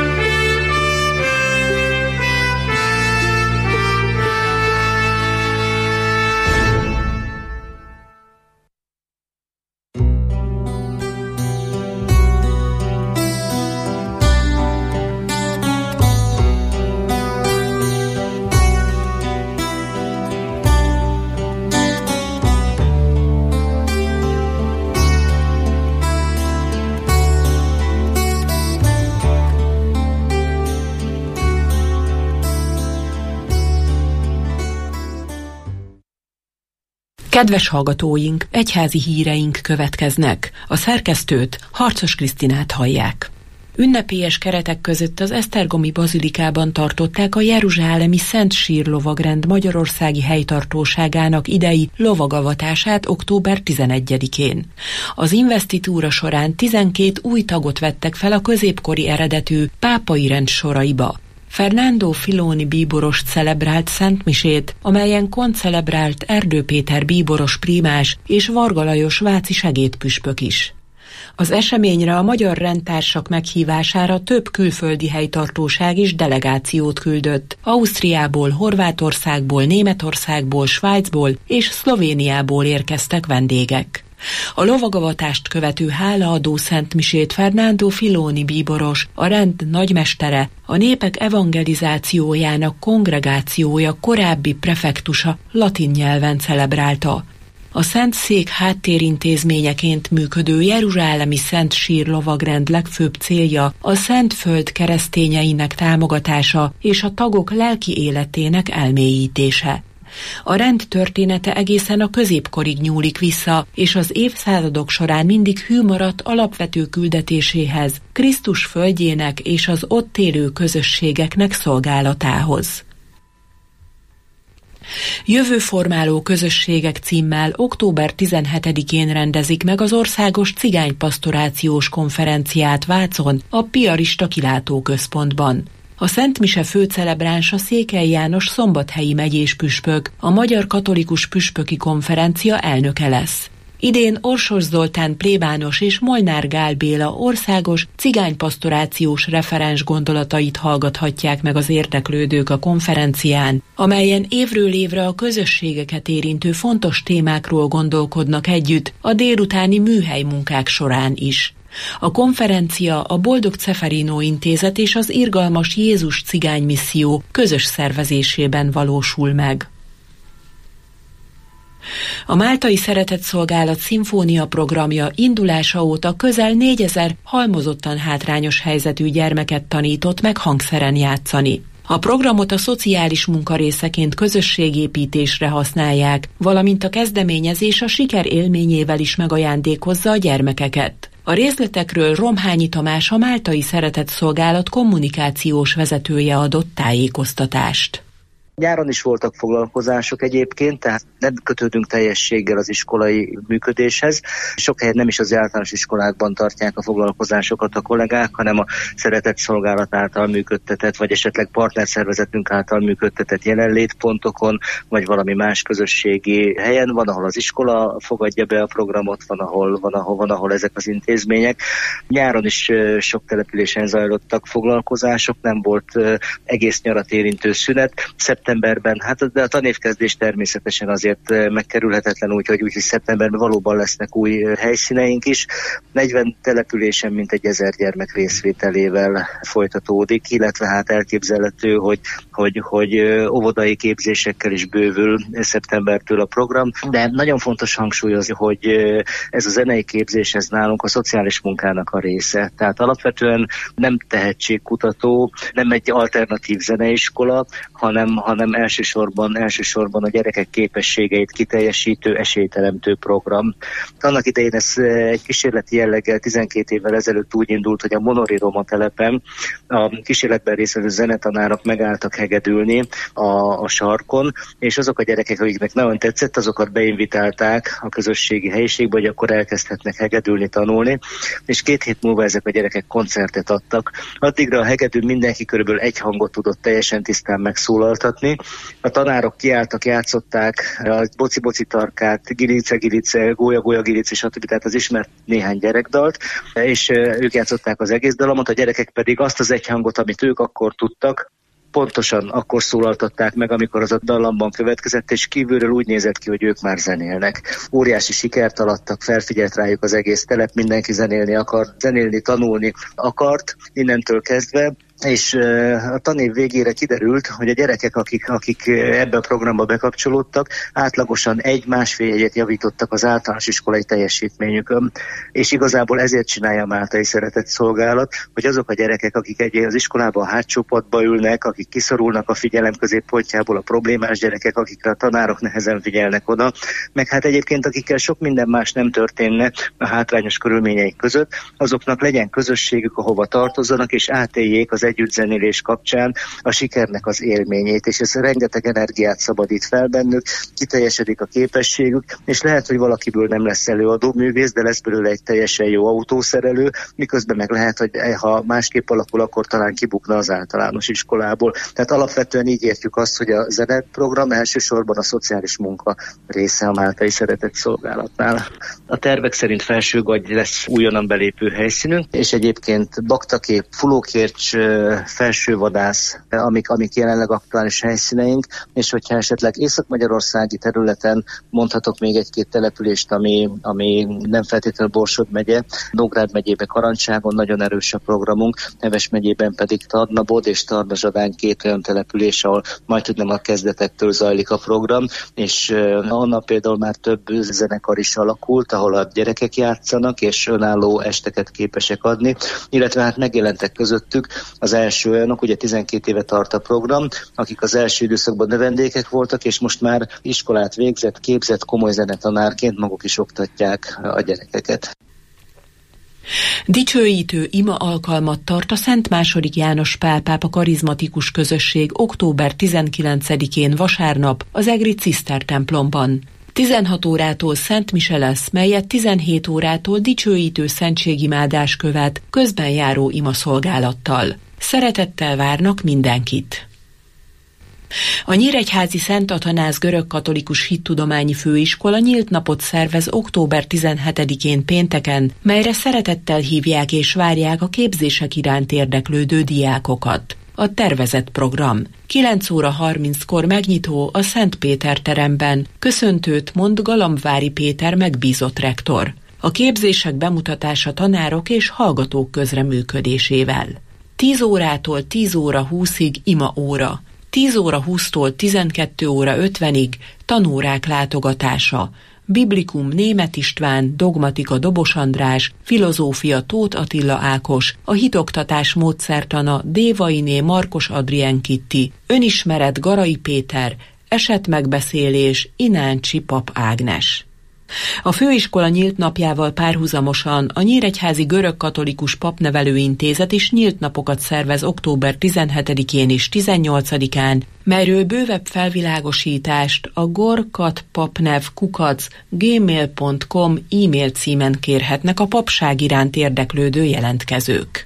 S12: Kedves hallgatóink, egyházi híreink következnek. A szerkesztőt, Harcos Krisztinát hallják. Ünnepélyes keretek között az esztergomi bazilikában tartották a jeruzsálemi Szent Sír lovagrend magyarországi helytartóságának idei lovagavatását október tizenegyedikén. Az investitúra során tizenkét új tagot vettek fel a középkori eredetű pápai rend soraiba. Fernando Filoni bíborost celebrált szentmisét, amelyen koncelebrált Erdő Péter bíboros prímás és Varga Lajos váci segédpüspök is. Az eseményre a magyar rendtársak meghívására több külföldi helytartóság is delegációt küldött. Ausztriából, Horvátországból, Németországból, Svájcból és Szlovéniából érkeztek vendégek. A lovagavatást követő hálaadó szentmisét Fernando Filoni bíboros, a rend nagymestere, a népek evangelizációjának kongregációja korábbi prefektusa latin nyelven celebrálta. A Szent Szék háttérintézményeként működő jeruzsálemi Szent Sír lovagrend legfőbb célja a Szentföld keresztényeinek támogatása és a tagok lelki életének elmélyítése. A rend története egészen a középkorig nyúlik vissza, és az évszázadok során mindig hű maradt alapvető küldetéséhez, Krisztus földjének és az ott élő közösségeknek szolgálatához. Jövőformáló közösségek címmel október tizenhetedikén rendezik meg az Országos Cigánypasztorációs Konferenciát Vácon, a Piarista Kilátóközpontban. A Szent Mise főcelebránsa Székely János szombathelyi megyés püspök, a Magyar Katolikus Püspöki Konferencia elnöke lesz. Idén Orsos Zoltán plébános és Molnár Gál Béla országos cigánypasztorációs referens gondolatait hallgathatják meg az érdeklődők a konferencián, amelyen évről évre a közösségeket érintő fontos témákról gondolkodnak együtt a délutáni műhelymunkák során is. A konferencia a Boldog Ceferino Intézet és az Irgalmas Jézus Cigánymisszió közös szervezésében valósul meg. A Máltai Szeretetszolgálat szimfónia programja indulása óta közel négyezer halmozottan hátrányos helyzetű gyermeket tanított meg hangszeren játszani. A programot a szociális munka részeként közösségépítésre használják, valamint a kezdeményezés a siker élményével is megajándékozza a gyermekeket. A részletekről Romhányi Tamás, a Máltai Szeretetszolgálat kommunikációs vezetője adott tájékoztatást.
S13: Nyáron is voltak foglalkozások egyébként, tehát nem kötődünk teljességgel az iskolai működéshez. Sok helyen nem is az általános iskolákban tartják a foglalkozásokat a kollégák, hanem a Szeretetszolgálat által működtetett, vagy esetleg partnerszervezetünk által működtetett jelenlétpontokon, vagy valami más közösségi helyen. Van, ahol az iskola fogadja be a programot, van, ahol, van, ahol, van, ahol ezek az intézmények. Nyáron is sok településen zajlottak foglalkozások, nem volt egész nyarat érintő szünet. szeptemberben, hát de a tanévkezdés természetesen azért megkerülhetetlen, úgyhogy úgyhogy szeptemberben valóban lesznek új helyszíneink is. negyven településen mintegy ezer gyermek részvételével folytatódik, illetve hát elképzelhető, hogy, hogy, hogy óvodai képzésekkel is bővül szeptembertől a program, de nagyon fontos hangsúlyozni, hogy ez a zenei képzés, ez nálunk a szociális munkának a része. Tehát alapvetően nem tehetségkutató, nem egy alternatív zeneiskola, hanem, hanem elsősorban, elsősorban a gyerekek képességeit kiteljesítő, esélyteremtő program. Annak idején ez egy kísérleti jelleggel tizenkét évvel ezelőtt úgy indult, hogy a Monori Roma telepen a kísérletben résztvevő zenetanárok megálltak hegedülni a, a sarkon, és azok a gyerekek, akiknek nagyon tetszett, azokat beinvitálták a közösségi helyiségbe, hogy akkor elkezdhetnek hegedülni, tanulni, és két hét múlva ezek a gyerekek koncertet adtak. Addigra a hegedűn mindenki körülbelül egy hangot tudott teljesen tisztán megszólaltatni. A tanárok kiálltak, játszották a boci-boci tarkát, gilice-gilice, gólya-gólya-gilice, stb. Tehát az ismert néhány gyerekdalt, és ők játszották az egész dalomot, a gyerekek pedig azt az egy hangot, amit ők akkor tudtak, pontosan akkor szólaltatták meg, amikor az a dallamban következett, és kívülről úgy nézett ki, hogy ők már zenélnek. Óriási sikert alattak, felfigyelt rájuk az egész telep, mindenki zenélni akart, zenélni, tanulni akart, innentől kezdve, és a tanév végére kiderült, hogy a gyerekek, akik, akik ebbe a programba bekapcsolódtak, átlagosan egy-másfél jegyet javítottak az általános iskolai teljesítményükön. És igazából ezért csinálja a Máltai Szeretett Szolgálat, hogy azok a gyerekek, akik egy az iskolában a hátsó padba ülnek, akik kiszorulnak a figyelem középpontjából, a problémás gyerekek, akikre a tanárok nehezen figyelnek oda, meg hát egyébként akikkel sok minden más nem történne a hátrányos körülményeik között, azoknak legyen közösségük, ahova tartozzanak, és átéljék az együttzenélés kapcsán a sikernek az élményét, és ez rengeteg energiát szabadít fel bennük, kiteljesedik a képességük, és lehet, hogy valakiből nem lesz előadó művész, de lesz belőle egy teljesen jó autószerelő, miközben meg lehet, hogy ha másképp alakul, akkor talán kibukna az általános iskolából. Tehát alapvetően így értjük azt, hogy a zeneprogram elsősorban a szociális munka része a Máltai Szeretett Szolgálatnál. A tervek szerint Felsőgagy lesz újonnan belépő helyszínünk, és egyébként Baktakép, Fulókércs, Felsővadász, amik, amik jelenleg aktuális helyszíneink, és hogyha esetleg észak-magyarországi területen mondhatok még egy-két települést, ami, ami nem feltétlenül Borsod megye, Nógrád megyében Karancságon nagyon erős a programunk, Neves megyében pedig Tarnabod és Tarnazsadány két olyan település, ahol majd nem a kezdetektől zajlik a program, és onnan például már több zenekar is alakult, ahol a gyerekek játszanak, és önálló esteket képesek adni, illetve hát megjelentek közöttük az első olyanok, ugye tizenkét éve tart a program, akik az első időszakban növendékek voltak, és most már iskolát végzett, képzett, komoly zenetanárként maguk is oktatják a gyerekeket.
S12: Dicsőítő ima alkalmat tart a Szent második János Pál pápa karizmatikus közösség október tizenkilencedikén vasárnap az egri Ciszter templomban. tizenhat órától Szent Mise lesz, melyet tizenhét órától dicsőítő szentségimádás követ közben járó imaszolgálattal. Szeretettel várnak mindenkit! A Nyíregyházi Szent Atanáz Görögkatolikus Hittudományi Főiskola nyílt napot szervez október tizenhetedikén pénteken, melyre szeretettel hívják és várják a képzések iránt érdeklődő diákokat. A tervezett program kilenc óra harminckor megnyitó a Szent Péter teremben, köszöntőt mond Galambvári Péter megbízott rektor. A képzések bemutatása tanárok és hallgatók közreműködésével. tíz órától tíz óra húszig ima óra, tíz óra húsztól tizenkét óra ötvenig tanórák látogatása, Biblikum Németh István, Dogmatika Dobos András, Filozófia Tóth Attila Ákos, a hitoktatás módszertana Dévainé Markos Adrien Kitti, Önismeret Garai Péter, Esetmegbeszélés Ináncsi Pap Ágnes. A főiskola nyílt napjával párhuzamosan a Nyíregyházi Görögkatolikus Papnevelőintézet is nyílt napokat szervez október tizenhetedikén és tizennyolcadikán, melyről bővebb felvilágosítást a gorkatpapnev kukac gmail pont com e-mail címen kérhetnek a papság iránt érdeklődő jelentkezők.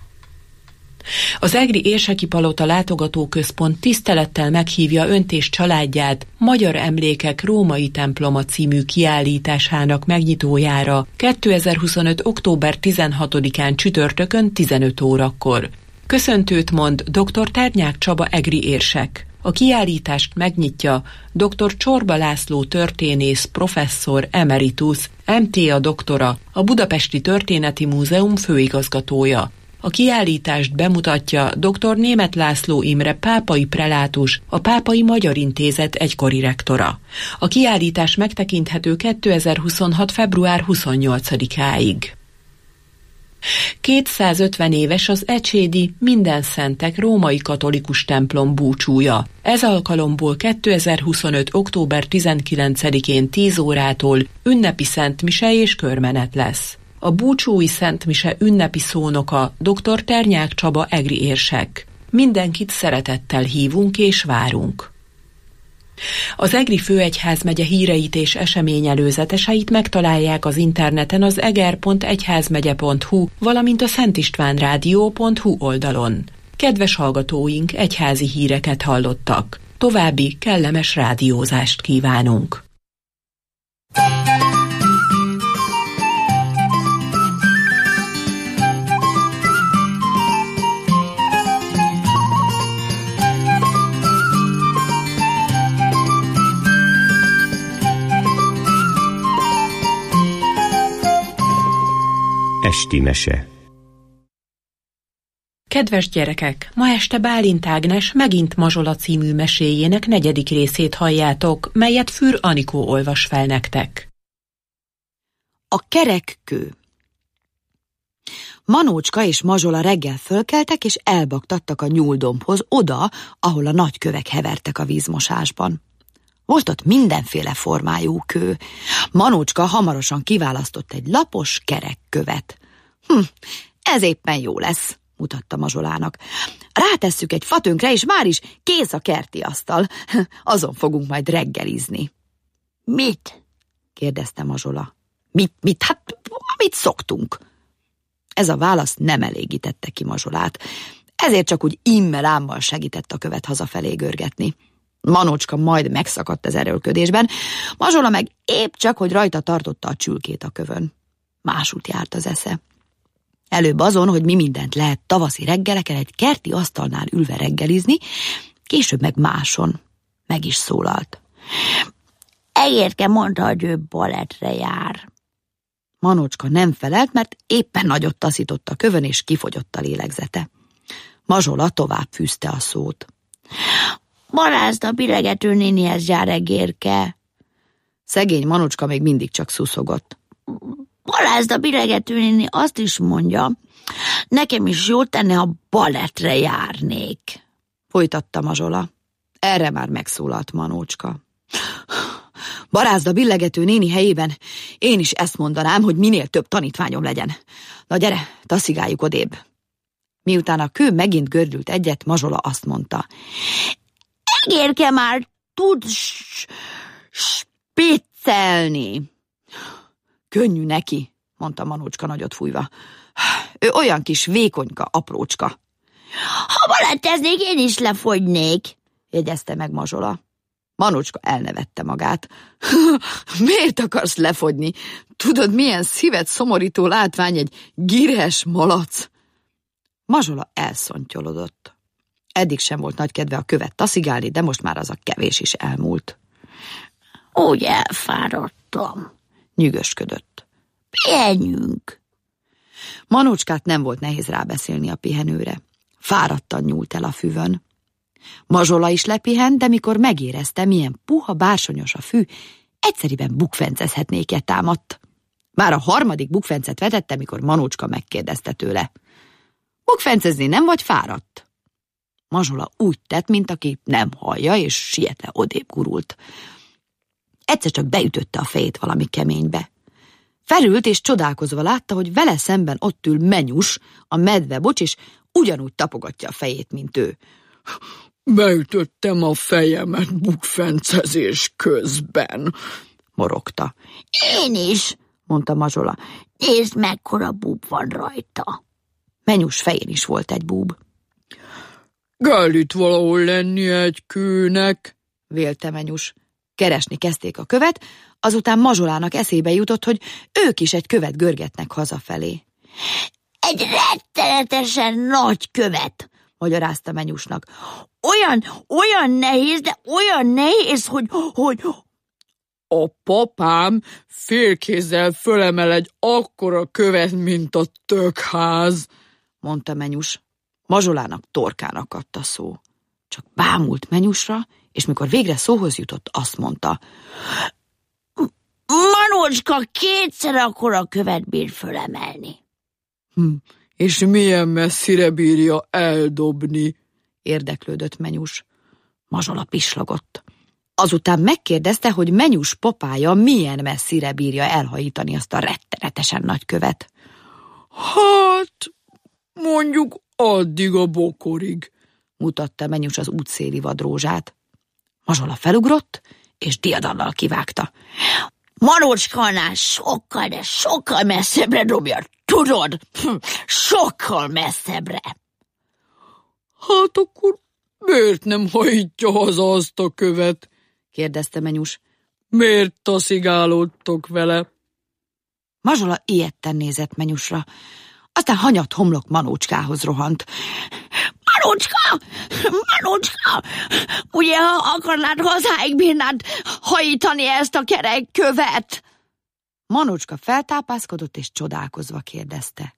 S12: Az egri Érseki Palota Látogatóközpont tisztelettel meghívja Önt és családját Magyar Emlékek Római temploma című kiállításának megnyitójára kétezer-huszonöt október tizenhatodikán csütörtökön tizenöt órakor. Köszöntőt mond dr. Ternyák Csaba egri érsek. A kiállítást megnyitja dr. Csorba László történész professzor emeritus, em té á doktora, a Budapesti Történeti Múzeum főigazgatója. A kiállítást bemutatja dr. Németh László Imre pápai prelátus, a Pápai Magyar Intézet egykori rektora. A kiállítás megtekinthető kétezer-huszonhat. február huszonnyolcadikáig. kétszázötven éves az ecsédi Mindenszentek római katolikus templom búcsúja. Ez alkalomból kétezer-huszonöt. október tizenkilencedikén tíz órától ünnepi szentmise és körmenet lesz. A búcsúi szentmise ünnepi szónoka dr. Ternyák Csaba egri érsek. Mindenkit szeretettel hívunk és várunk. Az Egri Főegyházmegye híreit és eseményelőzeteseit megtalálják az interneten az eger pont egyházmegye pont hu, valamint a szentistvánrádió pont hu oldalon. Kedves hallgatóink, egyházi híreket hallottak. További kellemes rádiózást kívánunk.
S14: Esti mese.
S12: Kedves gyerekek, ma este Bálint Ágnes megint Mazsola című meséjének negyedik részét halljátok, melyet Für Anikó olvas fel nektek.
S15: A kerek kő. Manócska és Mazsola reggel fölkeltek, és elbaktattak a nyúldombhoz, oda, ahol a nagy kövek hevertek a vízmosásban. Volt ott mindenféle formájú kő. Manócska hamarosan kiválasztott egy lapos, kerek követ. Hm, ez éppen jó lesz, mutatta Mazsolának. Rátesszük egy fatönkre, és már is kész a kerti asztal. Azon fogunk majd reggelizni. Mit? kérdezte Mazsola. Mit, mit? Hát, amit szoktunk. Ez a válasz nem elégítette ki Mazsolát. Ezért csak úgy immel-ámmal segített a követ hazafelé görgetni. Manócska majd megszakadt az erőlködésben, Mazsola meg épp csak, hogy rajta tartotta a csülkét a kövön. Másút járt az esze. Előbb azon, hogy mi mindent lehet tavaszi reggeleken egy kerti asztalnál ülve reggelizni, később meg máson. Meg is szólalt. Egérke mondta, hogy ő balettre jár. Manócska nem felelt, mert éppen nagyot taszított a kövön, és kifogyott a lélegzete. Mazsola tovább fűzte a szót. Barázd a bilegető nénihez jár, Egérke. Szegény Manócska még mindig csak szuszogott. Barázd a bilegető néni azt is mondja, nekem is jó tenne, ha balettre járnék, folytatta Mazsola. Erre már megszólalt Manócska. Barázd a billegető néni helyében én is ezt mondanám, hogy minél több tanítványom legyen. Na gyere, taszigáljuk odébb. Miután a kő megint gördült egyet, Mazsola azt mondta. Egérke már tud spiccelni. Könnyű neki, mondta Manócska nagyot fújva. Ő olyan kis vékonyka, aprócska. Ha baletteznék, én is lefogynék, jegyezte meg Mazsola. Manócska elnevette magát. Miért akarsz lefogyni? Tudod, milyen szívet szomorító látvány egy gires malac? Mazsola elszontyolodott. Eddig sem volt nagy kedve a követ taszigálni, de most már az a kevés is elmúlt. Úgy elfáradtam, nyűgösködött. Pihenjünk. Manócskát nem volt nehéz rábeszélni a pihenőre. Fáradtan nyúlt el a füvön. Mazsola is lepihent, de mikor megérezte, milyen puha bársonyos a fű, egyszeriben bukfencezhetnéket támadt. Már a harmadik bukfencet vetette, mikor Manócska megkérdezte tőle. Bukfencezni nem vagy fáradt? Mazsola úgy tett, mint aki nem hallja, és sietve odébb gurult. Egyszer csak beütötte a fejét valami keménybe. Felült, és csodálkozva látta, hogy vele szemben ott ül Menyus, a medvebocs, és ugyanúgy tapogatja a fejét, mint ő. Beütöttem a fejemet bukfencezés közben, morogta. Én is, mondta Mazsola. Nézd, mekkora búb van rajta. Menyus fején is volt egy búb. Kell itt valahol lenni egy kőnek, vélte Menyus. Keresni kezdték a követ, azután Mazsolának eszébe jutott, hogy ők is egy követ görgetnek hazafelé. Egy rettenetesen nagy követ, magyarázta Menyusnak. olyan, olyan nehéz, de olyan nehéz, hogy, hogy...
S14: A papám félkézzel fölemel egy akkora követ, mint a tökház,
S15: mondta Menyus. Mazsolának torkán akadt a szó. Csak bámult Menyusra, és mikor végre szóhoz jutott, azt mondta: Manócska kétszer akkora követ bír fölemelni.
S14: Hm, és milyen messzire bírja eldobni?
S15: Érdeklődött Menyus. Mazsola pislogott. Azután megkérdezte, hogy Menyus papája milyen messzire bírja elhajítani azt a rettenetesen nagy követ.
S14: Hát, mondjuk addig a bokorig,
S15: mutatta Menyus az útszéli vadrózsát. Mazsola felugrott, és diadallal kivágta. Manócskánál sokkal, de sokkal messzebbre dobja, tudod? Sokkal messzebbre.
S14: Hát akkor miért nem hajítja haza azt a követ?
S15: kérdezte Menyus.
S14: Miért taszigálódtok vele?
S15: Mazsola ijedten nézett Menyusra, aztán hanyatt homlok Manócskához rohant. Manócska! Manócska! Ugye akarnád hazáig bírnád hajítani ezt a kerek követ? Manócska feltápászkodott és csodálkozva kérdezte.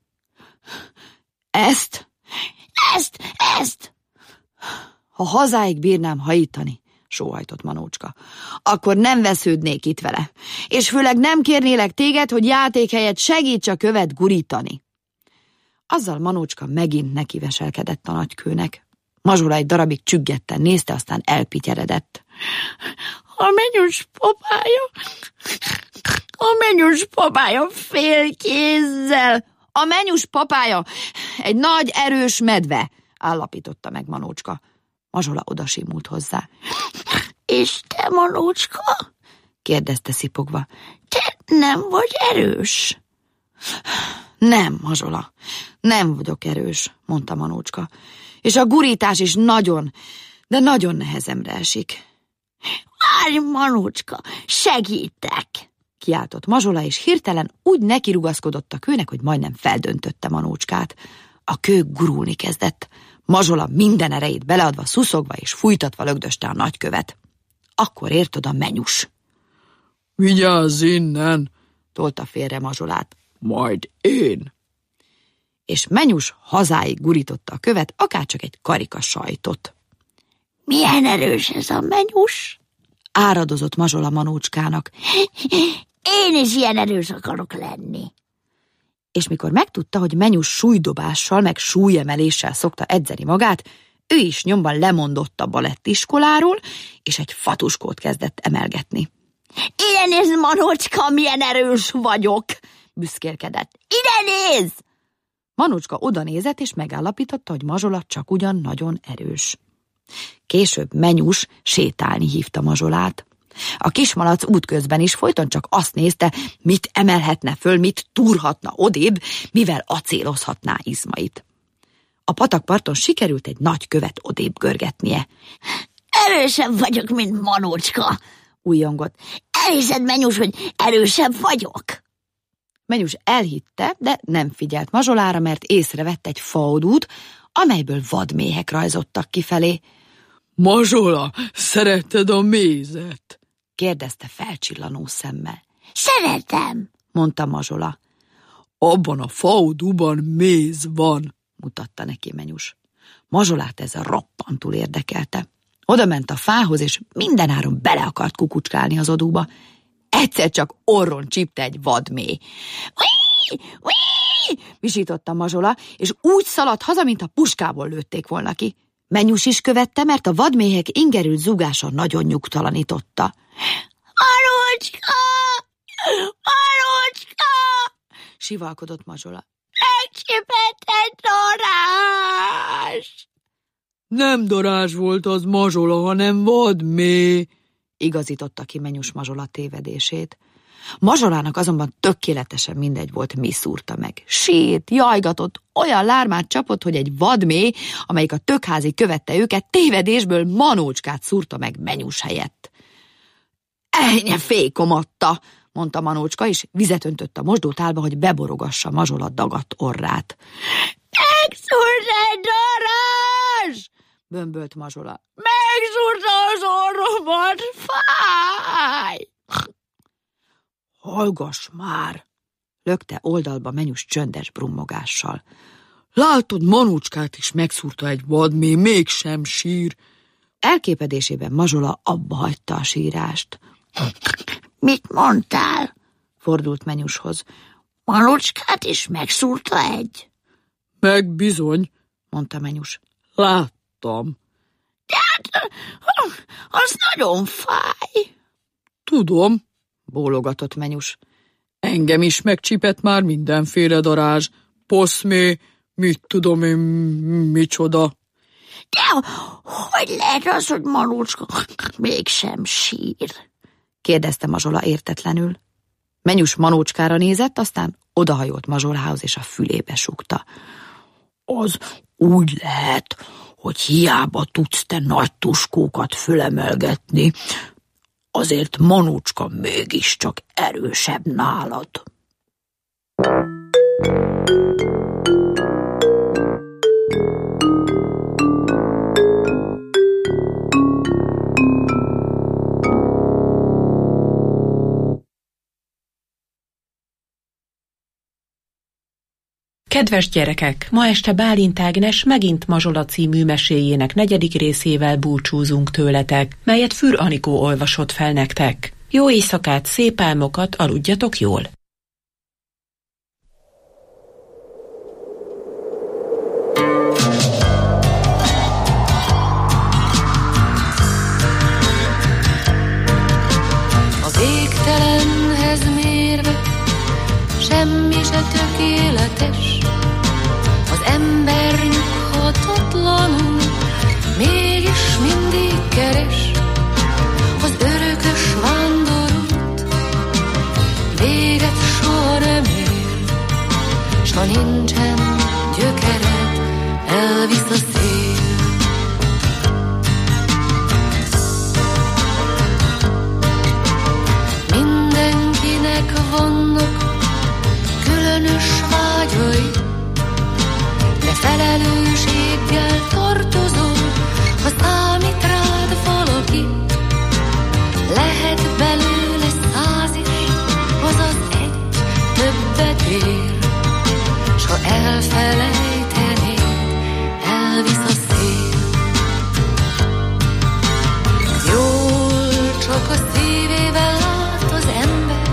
S15: Ezt? Ezt! Ezt! Ha hazáig bírnám hajítani, sóhajtott Manócska, akkor nem vesződnék itt vele, és főleg nem kérnélek téged, hogy játék helyett segíts a követ gurítani. Azzal Manócska megint nekiveselkedett a nagykőnek. Mazsola egy darabig csüggetten nézte, aztán elpityeredett. A Menyus papája, a Menyus papája félkézzel. A Menyus papája egy nagy, erős medve, állapította meg Manócska. Mazsola odasimult hozzá. És te, Manócska? kérdezte szipogva. Te nem vagy erős? Nem, Mazsola, nem vagyok erős, mondta Manócska. És a gurítás is nagyon, de nagyon nehezemre esik. Várj, Manócska, segítek! Kiáltott Mazsola, és hirtelen úgy nekirugaszkodott a kőnek, hogy majdnem feldöntötte Manócskát. A kő gurulni kezdett. Mazsola minden erejét beleadva, szuszogva és fújtatva lögdöste a nagykövet. Akkor ért oda Menyus.
S14: Vigyázz innen,
S15: tolta félre Mazsolát.
S14: Majd én.
S15: És Menyus hazáig gurította a követ, akárcsak egy karika sajtot. Milyen erős ez a Menyus? Áradozott Mazsola Manócskának. Én is ilyen erős akarok lenni. És mikor megtudta, hogy Menyus súlydobással meg súlyemeléssel szokta edzeni magát, ő is nyomban lemondott a balettiskoláról, és egy fatuskót kezdett emelgetni. Ide nézd, Manócska, milyen erős vagyok, büszkélkedett. Ide nézd! Manócska oda nézett, és megállapította, hogy Mazsola csak ugyan nagyon erős. Később Menyus sétálni hívta Mazsolát. A kismalac útközben is folyton csak azt nézte, mit emelhetne föl, mit túrhatna odébb, mivel acélozhatná izmait. A patakparton sikerült egy nagy követ odébb görgetnie. Erősebb vagyok, mint Manócska, újjongott. Elhiszed, Menyus, hogy erősebb vagyok? Menyus elhitte, de nem figyelt Mazsolára, mert észrevett egy faodút, amelyből vadméhek rajzottak kifelé.
S14: Mazsola, szereted a mézet?
S15: kérdezte felcsillanó szemmel. Szeretem, mondta Mazsola.
S14: Abban a faodúban méz van,
S15: mutatta neki Menyus. Mazsolát ez a roppantul érdekelte. Oda ment a fához, és mindenáron bele akart kukucskálni az odúba. Egyszer csak orron csípte egy vadméh. Uí, uí, visította Mazsola, és úgy szaladt haza, mint a puskából lőtték volna ki. Menyus is követte, mert a vadméhek ingerült zúgása nagyon nyugtalanította. Manócska! Manócska! Sivalkodott Mazsola. Megcsipett egy darázs!
S14: Nem darázs volt az, Mazsola, hanem vadméh,
S15: igazította ki Menyus Mazsola tévedését. Mazsolának azonban tökéletesen mindegy volt, mi szúrta meg. Sét, jajgatott, olyan lármát csapott, hogy egy vadméh, amelyik a tökházi követte őket, tévedésből Manócskát szúrta meg Menyus helyett. Ennyi fékom adta, mondta Manócska, és vizet öntött a mosdótálba, hogy beborogassa Mazsola dagadt orrát. Megszúrt egy darázs! bömbölt Mazsola.
S14: Megszúrta az orromat, fáj!
S15: Hallgass már! Lökte oldalba Menyus csöndes brummogással.
S14: Látod, Manócskát is megszúrta egy vadmély, mégsem sír.
S15: Elképedésében Mazsola abba hagyta a sírást.
S16: Mit mondtál? Fordult Menyushoz. Manócskát is megszúrta egy?
S14: Meg bizony,
S15: mondta Menyus.
S14: Láttam.
S16: De hát, az nagyon fáj.
S14: Tudom,
S15: bólogatott Menyus.
S14: Engem is megcsipett már mindenféle darázs, poszmé, mit tudom én, micsoda.
S16: De hogy lehet az, hogy Manócska mégsem sír?
S15: Kérdezte Mazsola értetlenül. Menyus Manócskára nézett, aztán odahajolt Mazsolához, és a fülébe súgta.
S16: Az úgy lehet, hogy hiába tudsz te nagy tuskókat fölemelgetni, azért Manócska mégiscsak erősebb nálad.
S12: Kedves gyerekek, ma este Bálint Ágnes megint Mazsola című meséjének negyedik részével búcsúzunk tőletek, melyet Für Anikó olvasott fel nektek. Jó éjszakát, szép álmokat, aludjatok jól!
S17: A végtelenhez mérve semmi se tökéletes, az ember nyughatatlanul mégis mindig keres. Az örökös vándorút véget soha nem ér, s ha nincsen gyökered, elvisz a szél. Mindenkinek vannak különös vágyai, de felelősséggel tartozol, ha számít rád valaki. Lehet belőle száz is, azaz egy többet ér, s ha elfelejtenéd, elvisz a szél. Jól csak a szívével lát az ember,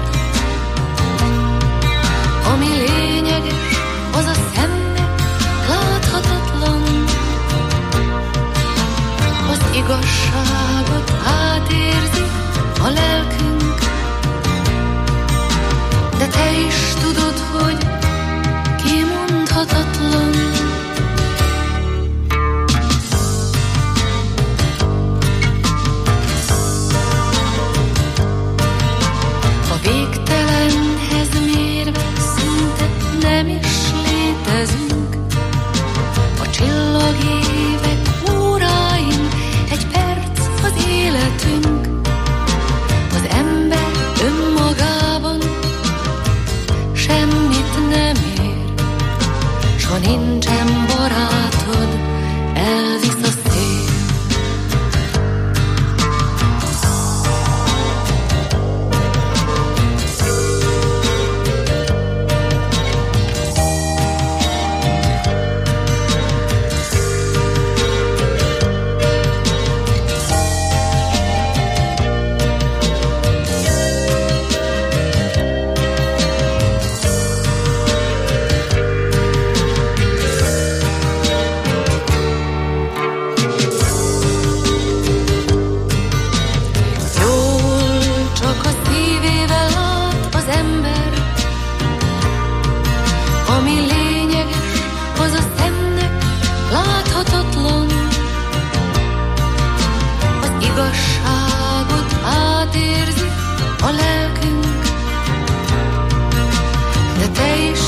S17: ami lényeges, az a szemnek láthatatlan. Az igazságot átérzi a lelkünk, de te is tudod, hogy kimondhatatlan. A végtelenhez mérve szinte nem is létezünk. A csillagévek óráin egy perc az életünk. Az ember önmagában semmit nem ér, s ha nincsen barátod, elvisz a szél. A lelkünk, de te is